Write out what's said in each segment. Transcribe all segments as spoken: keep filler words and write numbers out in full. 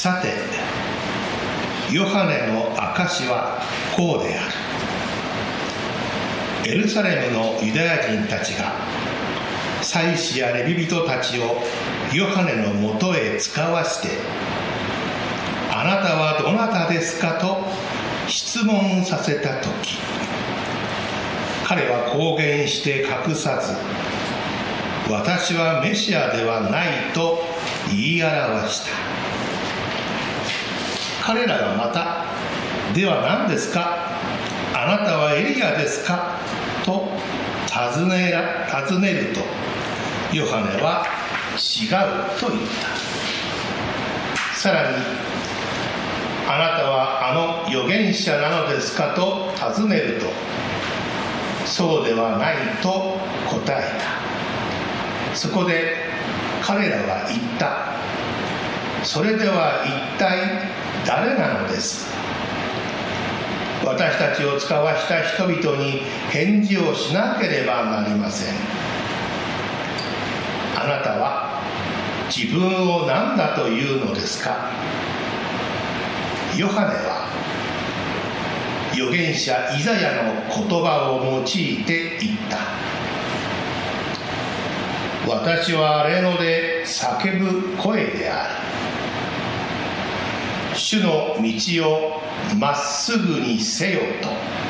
さて、ヨハネの証はこうである。エルサレムのユダヤ人たちが祭司やレビ人たちをヨハネのもとへ使わして、あなたはどなたですかと質問させたとき、彼は公言して隠さず、私はメシアではないと言い表した。彼らがまた、では何ですか、あなたはエリアですかと尋ねら、尋ねると、ヨハネは違うと言った。さらに、あなたはあの預言者なのですかと尋ねると、そうではないと答えた。そこで彼らは言った。それでは一体誰なのです。私たちを使わした人々に返事をしなければなりません。あなたは自分を何だというのですか。ヨハネは預言者イザヤの言葉を用いて言った。私は荒れ野で叫ぶ声である。主の道をまっすぐにせよと。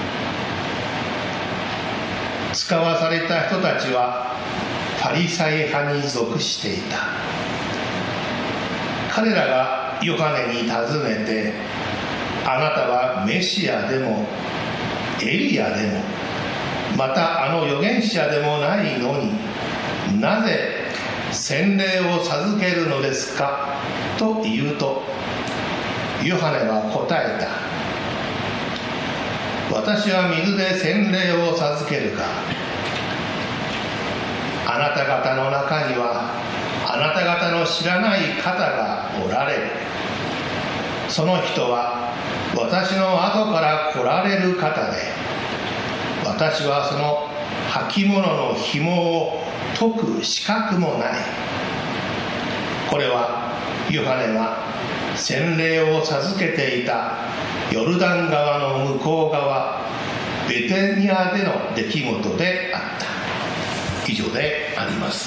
使わされた人たちはファリサイ派に属していた。彼らがヨハネに尋ねて、あなたはメシアでもエリアでもまたあの預言者でもないのに、なぜ洗礼を授けるのですかと言うと、ヨハネは答えた。私は水で洗礼を授けるが、あなた方の中にはあなた方の知らない方がおられる。その人は私の後から来られる方で、私はその履物の紐を解く資格もない。これはヨハネが洗礼を授けていたヨルダン川の向こう側、ベテニアでの出来事であった。以上であります。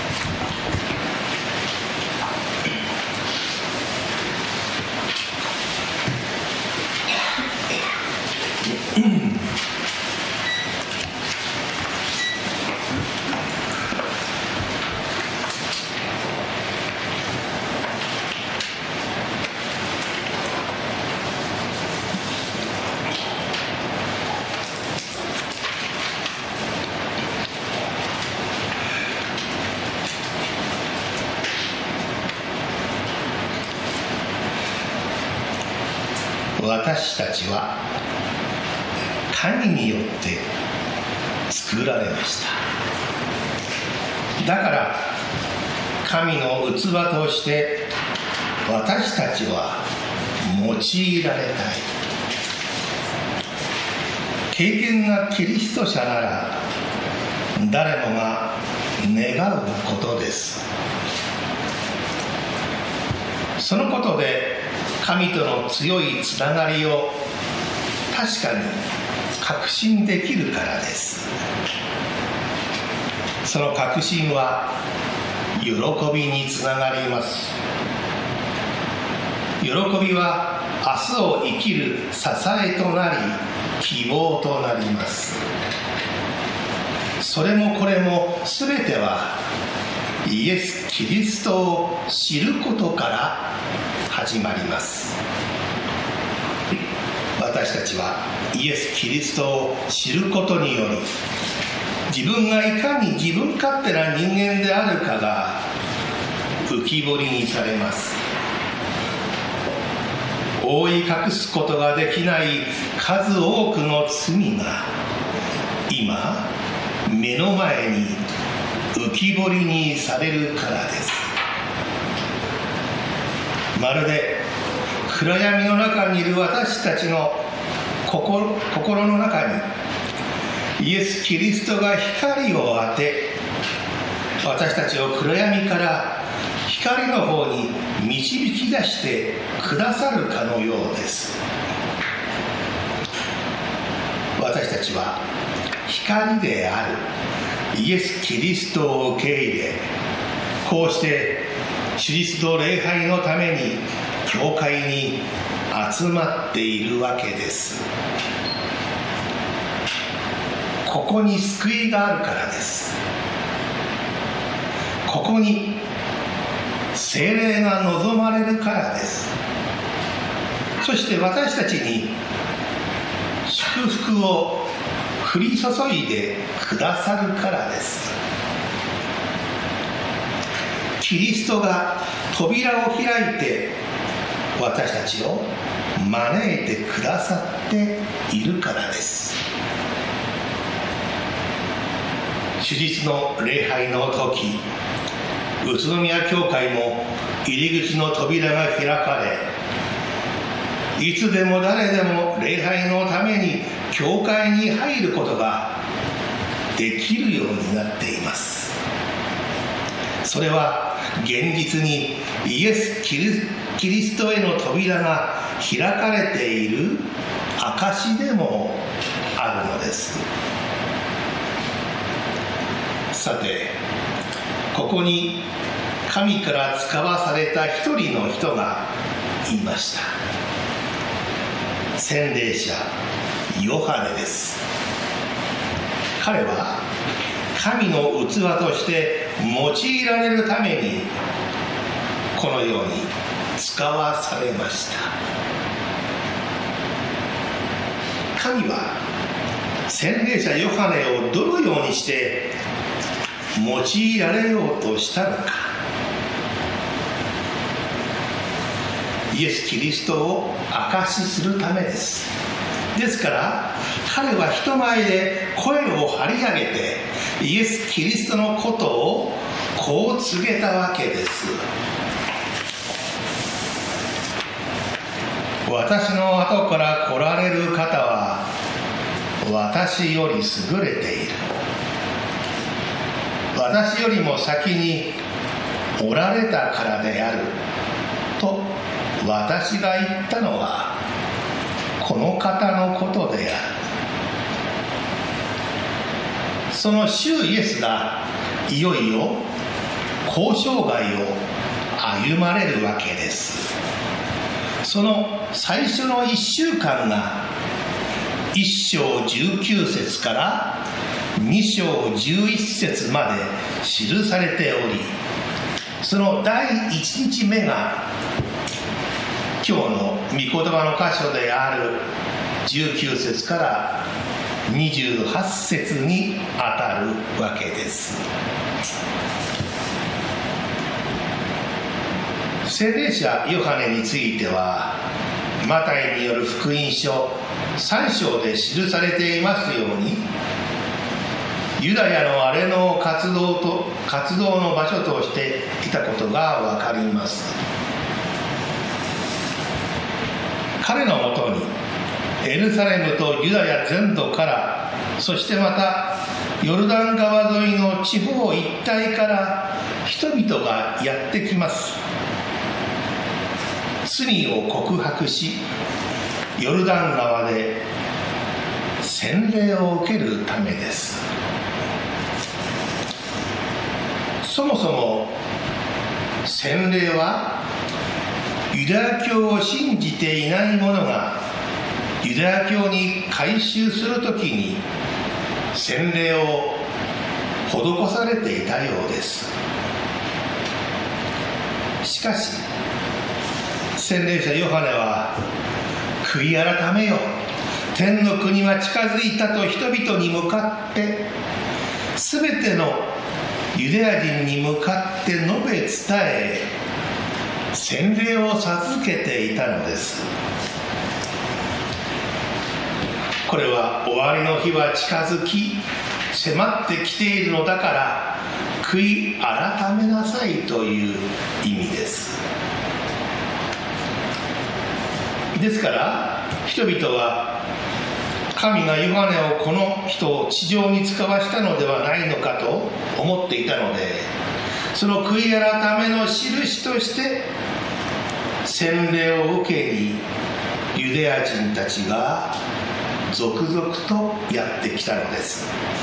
私たちは神によって作られました。だから神の器として私たちは用いられたい。敬虔なキリスト者なら誰もが願うことです。そのことで神との強いつながりを確かに確信できるからです。その確信は喜びにつながります。喜びは明日を生きる支えとなり希望となります。それもこれも全てはイエス・キリストを知ることから始まります。私たちはイエス・キリストを知ることにより、自分がいかに自分勝手な人間であるかが浮き彫りにされます。覆い隠すことができない数多くの罪が今目の前に浮き彫りにされるからです。まるで暗闇の中にいる私たちの 心, 心の中にイエス・キリストが光を当て、私たちを暗闇から光の方に導き出してくださるかのようです。私たちは光であるイエス・キリストを受け入れ、こうして主日の礼拝のために教会に集まっているわけです。ここに救いがあるからです。ここに聖霊が望まれるからです。そして私たちに祝福を降り注いでくださるからです。キリストが扉を開いて私たちを招いてくださっているからです。主日の礼拝の時、宇都宮教会も入り口の扉が開かれ、いつでも誰でも礼拝のために教会に入ることができるようになっています。それは現実にイエス・キリ、キリストへの扉が開かれている証でもあるのです。さて、ここに神から使わされた一人の人がいました。洗礼者ヨハネです。彼は神の器として用いられるためにこのように使わされました。神は洗礼者ヨハネをどのようにして用いられようとしたのか。イエス・キリストを証しするためです。ですから彼は人前で声を張り上げてイエス・キリストのことをこう告げたわけです。私の後から来られる方は私より優れている。私よりも先におられたからであると私が言ったのはこの方のことである。その主イエスがいよいよ交渉外を歩まれるわけです。その最初のいっしゅうかんがいっ章じゅうきゅう節からに章じゅういち節まで記されており、そのだいいちにちめが今日の御言葉の箇所であるじゅうきゅう節からにじゅうはち節にあたるわけです。洗礼者ヨハネについてはマタイによる福音書さん章で記されていますように、ユダヤの荒れの活動と活動の場所としていたことがわかります。彼のもとにエルサレムとユダヤ全土から、そしてまたヨルダン川沿いの地方一帯から人々がやってきます。罪を告白し、ヨルダン川で洗礼を受けるためです。そもそも洗礼はユダヤ教を信じていない者がユダヤ教に改宗するときに洗礼を施されていたようです。しかし洗礼者ヨハネは悔い改めよ、天の国は近づいたと人々に向かってすべてのユダヤ人に向かって述べ伝え、洗礼を授けていたのです。これは終わりの日は近づき迫ってきているのだから悔い改めなさいという意味です。ですから人々は神がヨハネをこの人を地上に使わしたのではないのかと思っていたので、 その悔い改めの印として洗礼を受けにユダヤ人たちが続々とやってきたのです。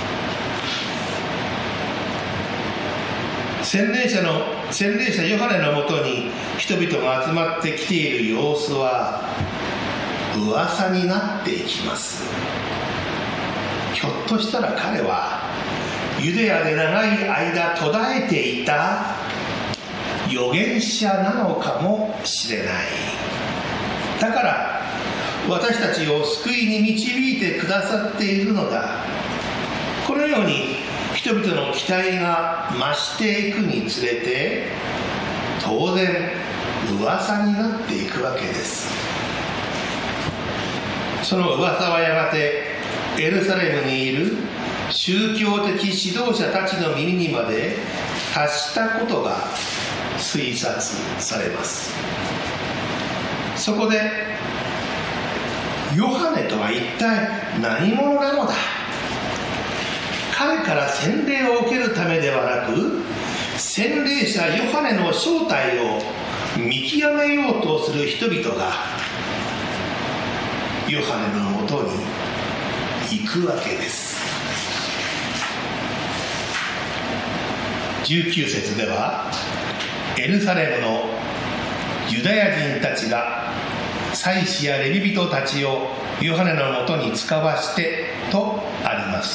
洗礼者の洗礼者ヨハネのもとに人々が集まってきている様子は噂になっていきます。ひょっとしたら彼はユダヤで長い間途絶えていた預言者なのかもしれない。だから私たちを救いに導いてくださっているのだ。このように人々の期待が増していくにつれて、当然噂になっていくわけです。その噂はやがてエルサレムにいる宗教的指導者たちの耳にまで達したことが推察されます。そこでヨハネとは一体何者なのだ。彼から洗礼を受けるためではなく、洗礼者ヨハネの正体を見極めようとする人々がヨハネのもとに行くわけです。じゅうきゅう節では、エルサレムのユダヤ人たちが祭司やレビ人たちをヨハネのもとに使わしてとあります。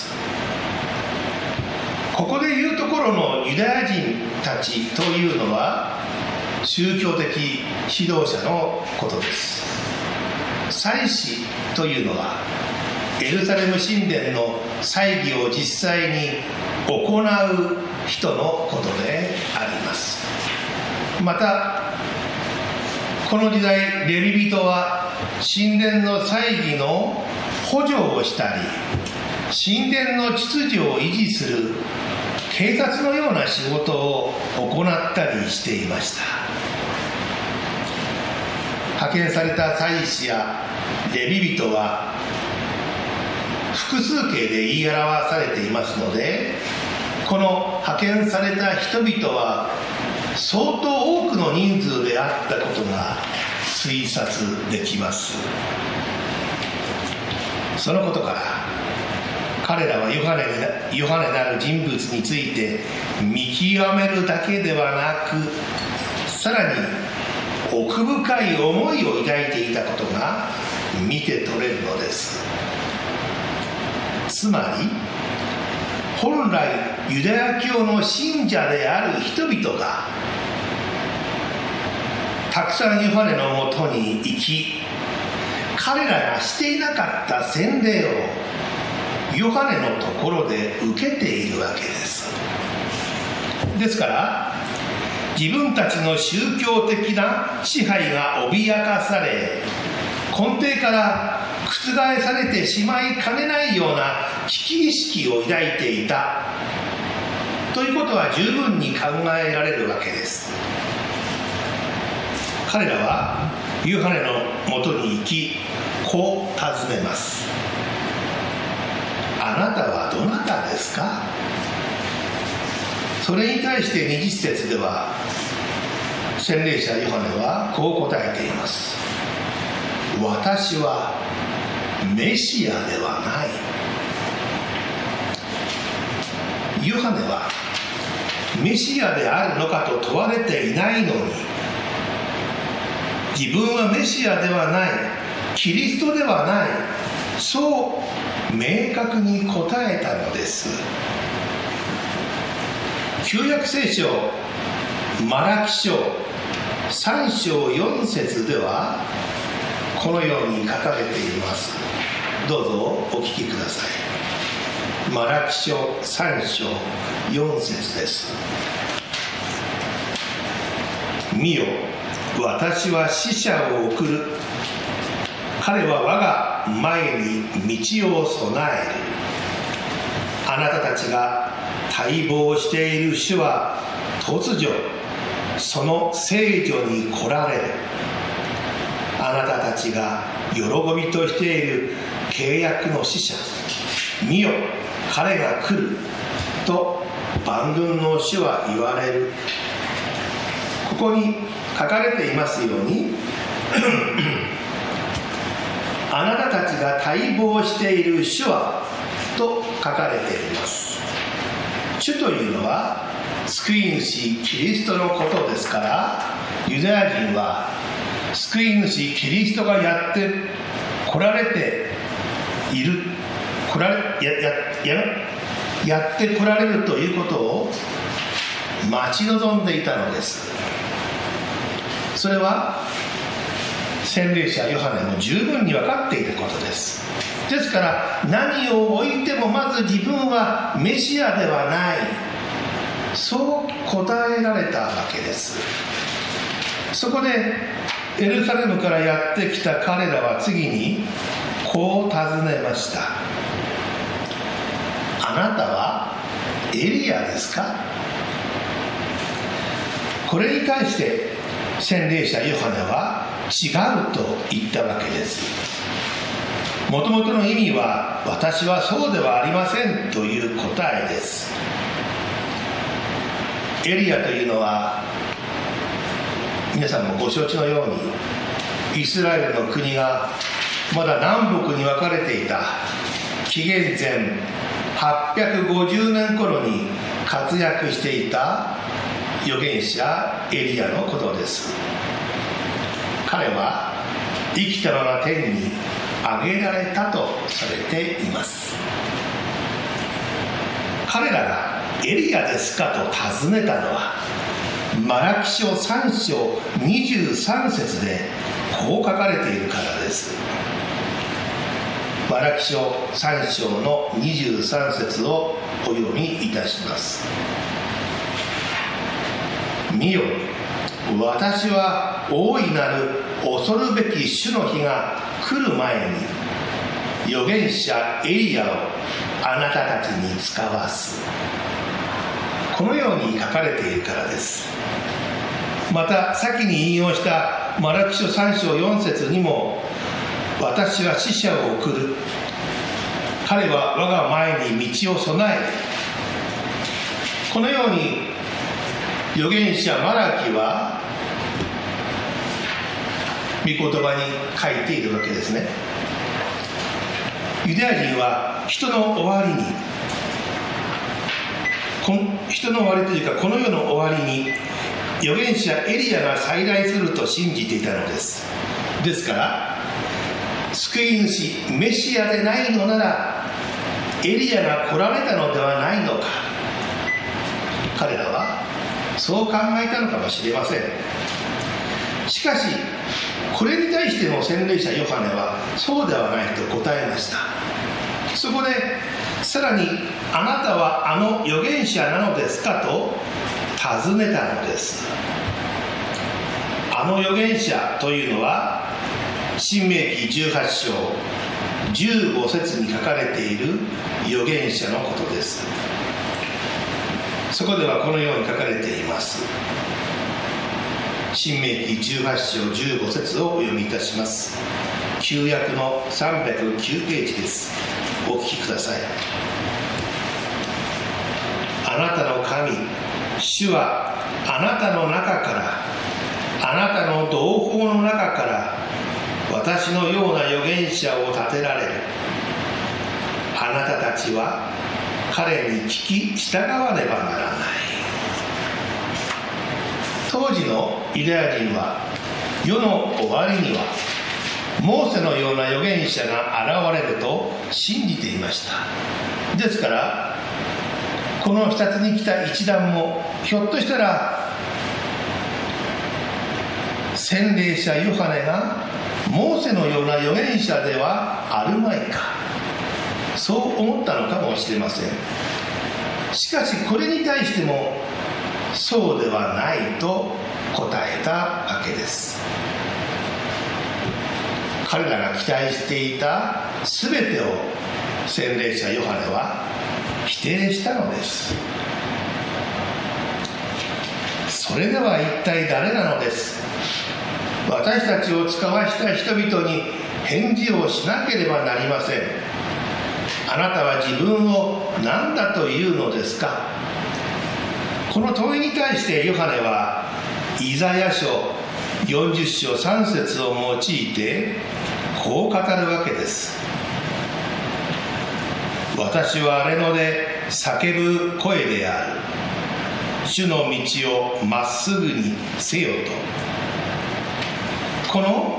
ここでいうところのユダヤ人たちというのは宗教的指導者のことです。祭司というのはエルサレム神殿の祭儀を実際に行う人のことであります。またこの時代レビ人は神殿の祭儀の補助をしたり、神殿の秩序を維持する警察のような仕事を行ったりしていました。派遣された祭司やレビ人は複数形で言い表されていますので、この派遣された人々は相当多くの人数であったことが推察できます。そのことから彼らはヨハネに、ヨハネなる人物について見極めるだけではなく、さらに奥深い思いを抱いていたことが見て取れるのです。つまり本来ユダヤ教の信者である人々がたくさんヨハネのもとに行き、彼らがしていなかった洗礼をヨハネのところで受けているわけです。ですから自分たちの宗教的な支配が脅かされ、根底から覆されてしまいかねないような危機意識を抱いていたということは十分に考えられるわけです。彼らはヨハネのもとに行き、こう尋ねます。あなたはどなたですか？それに対してにじゅっ節では洗礼者ヨハネはこう答えています。私はメシアではない。ヨハネはメシアであるのかと問われていないのに、自分はメシアではない、キリストではない、そう明確に答えたのです。旧約聖書マラキ書さん章よん節ではこのように書かれています。どうぞお聞きください。マラキ書さん章よん節です。見よ、私は使者を送る。彼は我が前に道を備える。あなたたちが待望している主は突如その聖女に来られる。あなたたちが喜びとしている契約の使者、見よ、彼が来ると万軍の主は言われる。ここに書かれていますようにあなたたちが待望している主はと書かれています。主というのは救い主キリストのことですから、ユダヤ人は救い主キリストがやって来られている来られ や, や, や, やって来られるということを待ち望んでいたのです。それは洗礼者ヨハネも十分に分かっていることです。ですから何を置いてもまず自分はメシアではない、そう答えられたわけです。そこでエルサレムからやってきた彼らは次にこう尋ねました。あなたはエリアですか？これに対して洗礼者ヨハネは違うと言ったわけです。もともとの意味は私はそうではありませんという答えです。エリアというのは皆さんもご承知のようにイスラエルの国がまだ南北に分かれていた紀元前はっぴゃくごじゅうねん頃に活躍していた預言者エリアのことです。彼は生きたまま天に上げられたとされています。彼らがエリアですかと尋ねたのはマラキ書さん章にじゅうさん節でこう書かれているからです。マラキ書さん章のにじゅうさん節をお読みいたします。見よ、私は大いなる恐るべき主の日が来る前に預言者エリアをあなたたちに使わす。このように書かれているからです。また先に引用したマラキ書さん章よん節にも、私は使者を送る、彼は我が前に道を備える。このように預言者マラキは御言葉に書いているわけですね。ユダヤ人は人の終わりにこ人の終わりというかこの世の終わりに預言者エリアが再来すると信じていたのです。ですから救い主メシアでないのならエリアが来られたのではないのか、彼らはそう考えたのかもしれません。しかしこれに対しても洗礼者ヨハネはそうではないと答えました。そこでさらにあなたはあの預言者なのですかと尋ねたのです。あの預言者というのは申命記じゅうはち章じゅうご節に書かれている預言者のことです。そこではこのように書かれています。申命記じゅうはち章じゅうご節をお読みいたします。旧約のさんびゃくきゅうページです。お聞きください。あなたの神主はあなたの中からあなたの同胞の中から私のような預言者を立てられる。あなたたちは彼に聞き従わねばならない。当時のユダヤ人は世の終わりにはモーセのような預言者が現れると信じていました。ですからこの視察に来た一団もひょっとしたら洗礼者ヨハネがモーセのような預言者ではあるまいか、そう思ったのかもしれません。しかしこれに対してもそうではないと答えたわけです。彼らが期待していた全てを洗礼者ヨハネは否定したのです。それでは一体誰なのです。私たちを使わした人々に返事をしなければなりません。あなたは自分を何だというのですか。 この問いに対してヨハネはイザヤ書よんじゅっ章さん節を用いてこう語るわけです。私は荒れ野で叫ぶ声である。主の道をまっすぐにせよと。この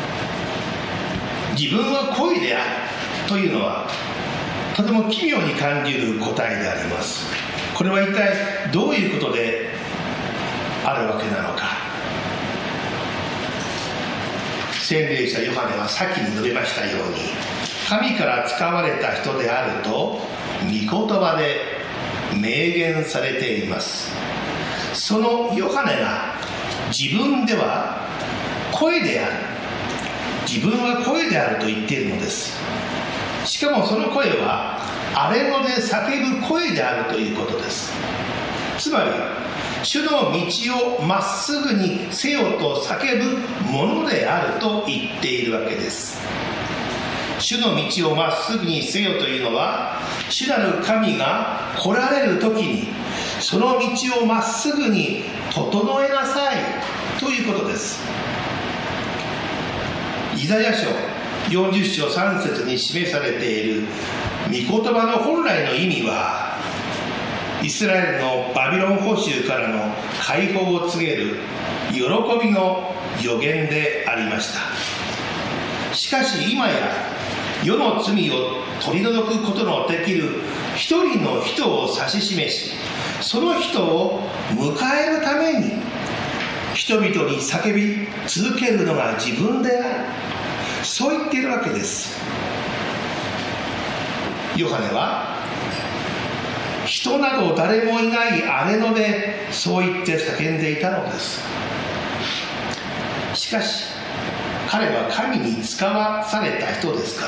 自分は声であるというのはとても奇妙に感じる答えであります。これは一体どういうことであるわけなのか。洗礼者ヨハネは先に述べましたように、神から使われた人であると御言葉で明言されています。そのヨハネが自分では声である、自分は声であると言っているのです。しかもその声は荒れ野で叫ぶ声であるということです。つまり主の道をまっすぐにせよと叫ぶものであると言っているわけです。主の道をまっすぐにせよというのは、主なる神が来られる時にその道をまっすぐに整えなさいということです。イザヤ書よんじゅっ章さん節に示されている御言葉の本来の意味は、イスラエルのバビロン捕囚からの解放を告げる喜びの予言でありました。しかし今や世の罪を取り除くことのできる一人の人を指し示し、その人を迎えるために人々に叫び続けるのが自分である、そう言っているわけです。ヨハネは人など誰もいない荒れ野でそう言って叫んでいたのです。しかし彼は神に使わされた人ですから、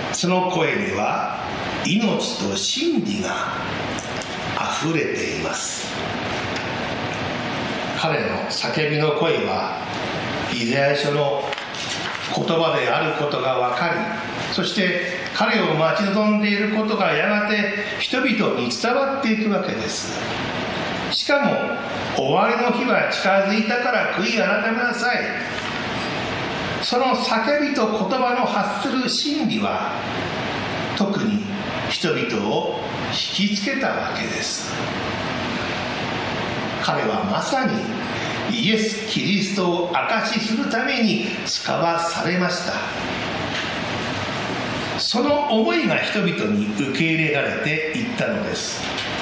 その声には命と真理があふれています。彼の叫びの声はイザヤ書の言葉であることが分かり、そして彼を待ち望んでいることがやがて人々に伝わっていくわけです。しかも終わりの日は近づいたから悔い改めなさい。その叫びと言葉の発する真理は特に人々を引きつけたわけです。彼はまさにイエス・キリストを証しするために使わされました。その思いが人々に受け入れられていったのです。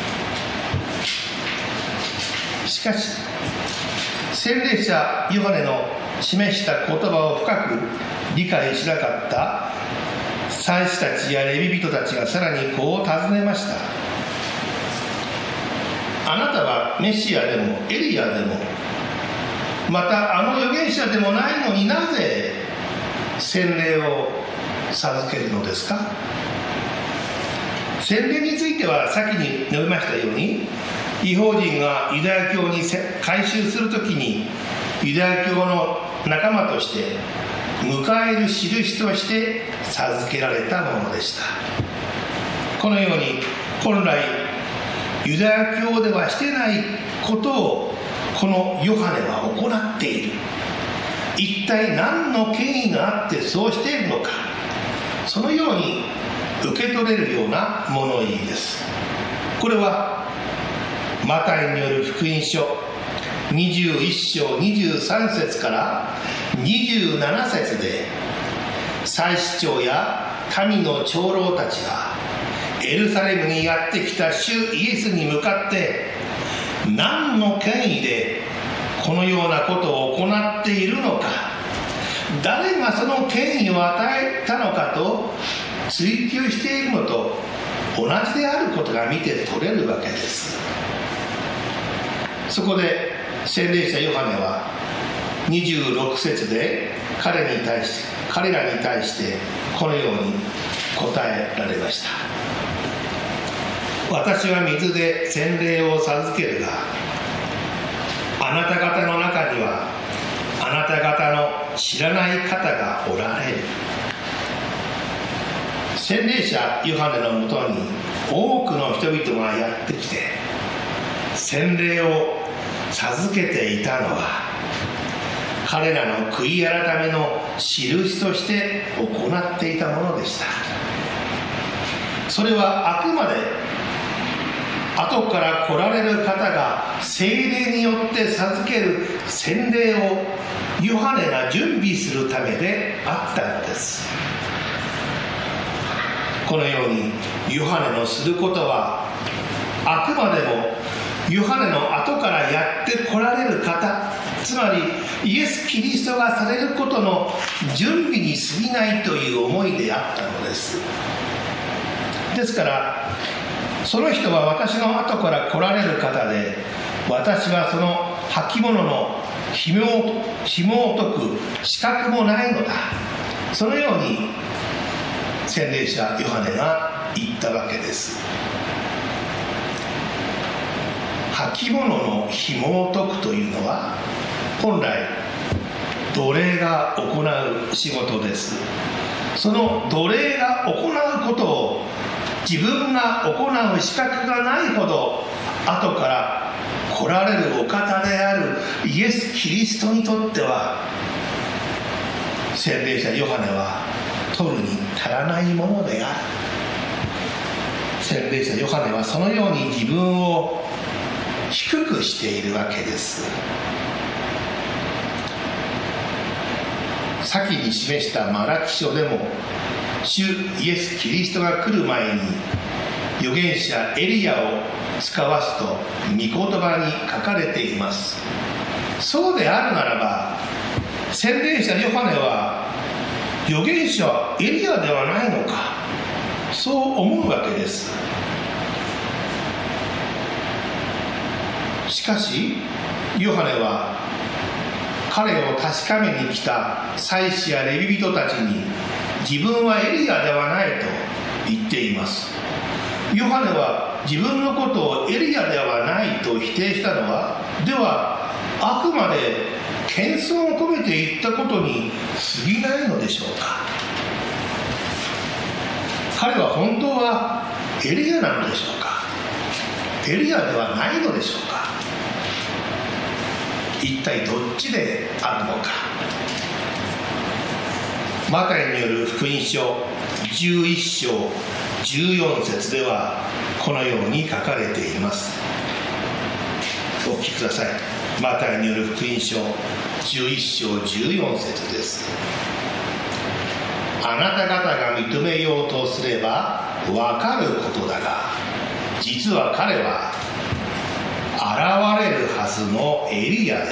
しかし洗礼者ヨハネの示した言葉を深く理解しなかった祭司たちやレビ人たちがさらにこう尋ねました。あなたはメシアでもエリアでも、またあの預言者でもないのになぜ洗礼を授けるのですか。洗礼については先に述べましたように、異邦人がユダヤ教に改宗するときにユダヤ教の仲間として迎える印として授けられたものでした。このように本来ユダヤ教ではしてないことをこのヨハネは行っている。一体何の権威があってそうしているのか、そのように受け取れるような物言いです。これはマタイによる福音書にじゅういっ章にじゅうさん節からにじゅうなな節で、祭司長や神の長老たちがエルサレムにやってきた主イエスに向かって、何の権威でこのようなことを行っているのか、誰がその権威を与えたのかと追求しているのと同じであることが見て取れるわけです。そこで洗礼者ヨハネはにじゅうろく節で彼に対して彼らに対してこのように答えられました。私は水で洗礼を授けるが、あなた方の中にはあなた方の知らない方がおられる。洗礼者ヨハネのもとに多くの人々がやってきて、 洗礼を授けていたのは彼らの悔い改めの印として行っていたものでした。それはあくまで後から来られる方が聖霊によって授ける洗礼をヨハネが準備するためであったのです。このようにヨハネのすることはあくまでもヨハネの後からやって来られる方、つまりイエス・キリストがされることの準備に過ぎないという思いであったのです。ですからその人は私の後から来られる方で、私はその履物の紐を紐を解く資格もないのだ、そのように洗礼者ヨハネが言ったわけです。履物の紐を解くというのは本来奴隷が行う仕事です。その奴隷が行うことを自分が行う資格がないほど後から来られるお方であるイエス・キリストにとっては洗礼者ヨハネは取るに足らないものである。洗礼者ヨハネはそのように自分を低くしているわけです。先に示したマラキ書でも主イエス・キリストが来る前に預言者エリアを使わすと御言葉に書かれています。そうであるならば洗礼者ヨハネは預言者エリアではないのか、そう思うわけです。しかしヨハネは彼を確かめに来た祭司やレビ人たちに自分はエリアではないと言っています。ヨハネは自分のことをエリアではないと否定したのは、ではあくまで謙遜を込めて言ったことに過ぎないのでしょうか。彼は本当はエリアなのでしょうか。エリアではないのでしょうか。一体どっちであるのか。マタイによる福音書じゅういっ章じゅうよん節ではこのように書かれています。お聞きください。マタイによる福音書じゅういっ章じゅうよん節です。あなた方が認めようとすればわかることだが、実は彼は現れるはずのエリアである。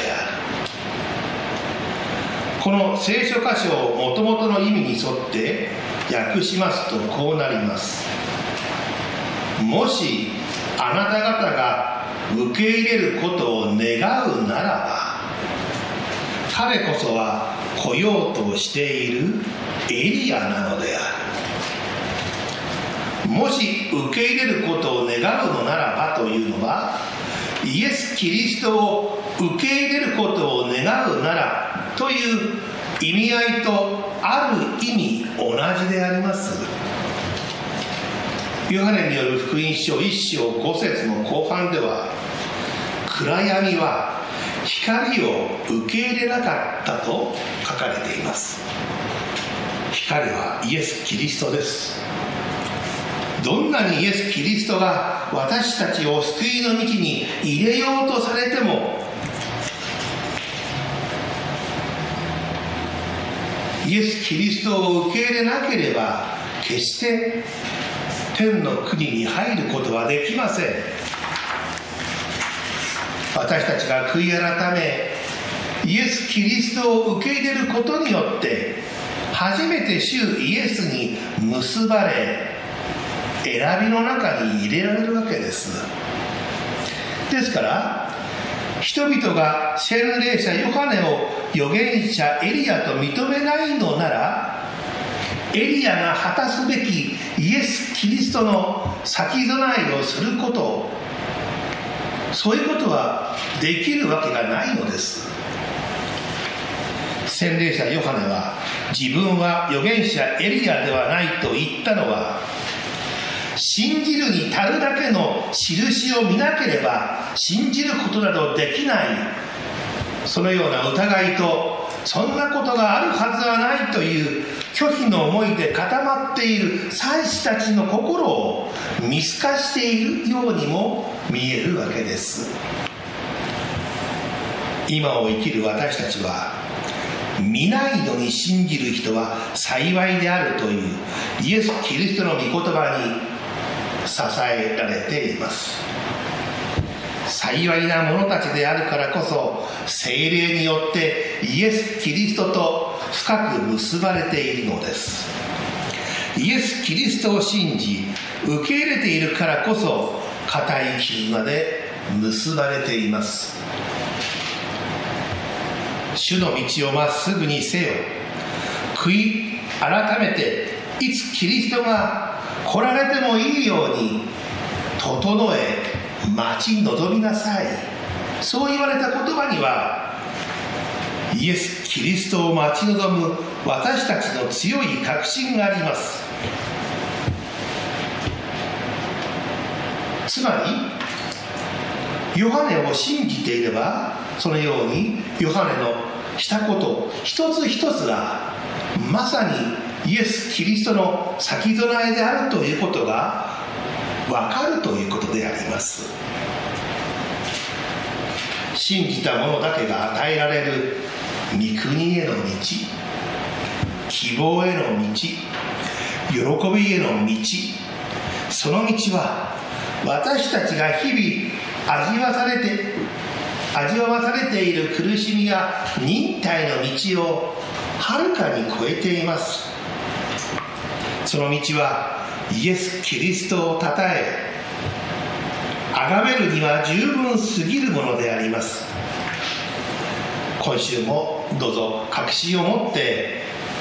この聖書箇所をもともとの意味に沿って訳しますとこうなります。もしあなた方が受け入れることを願うならば、彼こそは来ようとしているエリアなのである。もし受け入れることを願うのならばというのは、イエス・キリストを受け入れることを願うならという意味合いとある意味同じであります。ヨハネによる福音書いっ章ご節の後半では、暗闇は光を受け入れなかったと書かれています。光はイエス・キリストです。どんなにイエス・キリストが私たちを救いの道に入れようとされても、イエス・キリストを受け入れなければ決して天の国に入ることはできません。私たちが悔い改めイエス・キリストを受け入れることによって初めて主イエスに結ばれ、選びの中に入れられるわけです。ですから人々が洗礼者ヨハネを預言者エリアと認めないのなら、エリアが果たすべきイエス・キリストの先備えをすること、そういうことはできるわけがないのです。洗礼者ヨハネは自分は預言者エリアではないと言ったのは、 信じるに足るだけの印を見なければ信じることなどできない、そのような疑いと、そんなことがあるはずはないという拒否の思いで固まっている祭司たちの心を見透かしているようにも見えるわけです。今を生きる私たちは、見ないのに信じる人は幸いであるというイエス・キリストの御言葉に支えられています。幸いな者たちであるからこそ、聖霊によってイエス・キリストと深く結ばれているのです。イエス・キリストを信じ受け入れているからこそ、固い絆で結ばれています。主の道をまっすぐにせよ。悔い改めて、いつキリストが来られてもいいように整え待ち望みなさい。そう言われた言葉には、イエス・キリストを待ち望む私たちの強い確信があります。つまり、ヨハネを信じていれば、そのようにヨハネのしたこと一つ一つがまさにイエス・キリストの先備えであるということが分かるということであります。信じた者だけが与えられる御国への道、希望への道、喜びへの道、その道は私たちが日々味わされて味わわされている苦しみや忍耐の道をはるかに超えています。その道はイエス・キリストをたたえ、崇めるには十分すぎるものであります。今週もどうぞ確信を持って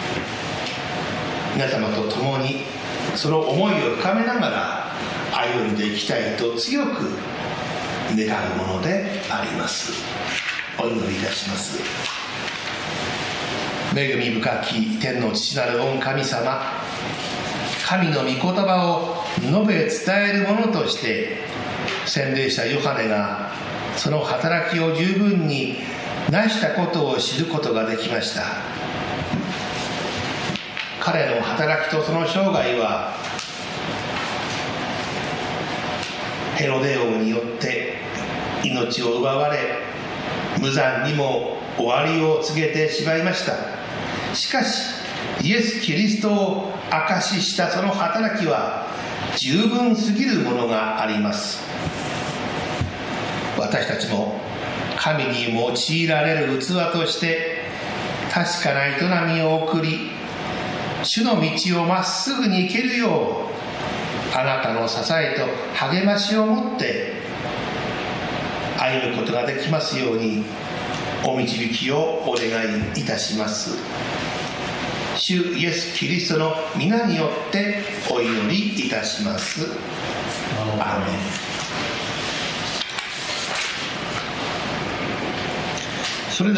皆様と共にその思いを深めながら歩んでいきたいと強く願うものであります。お祈りいたします。恵み深き天の父なる御神様、神の御言葉を述べ伝えるものとして洗礼者ヨハネがその働きを十分に成したことを知ることができました。彼の働きとその生涯はヘロデ王によって命を奪われ、無残にも終わりを告げてしまいました。しかしイエス・キリストを証ししたその働きは十分すぎるものがあります。私たちも神に用いられる器として確かな営みを送り、主の道をまっすぐに行けるよう、あなたの支えと励ましを持って歩むことができますようにお導きをお願いいたします。主イエス・キリストの皆によってお祈りいたします。アーメン。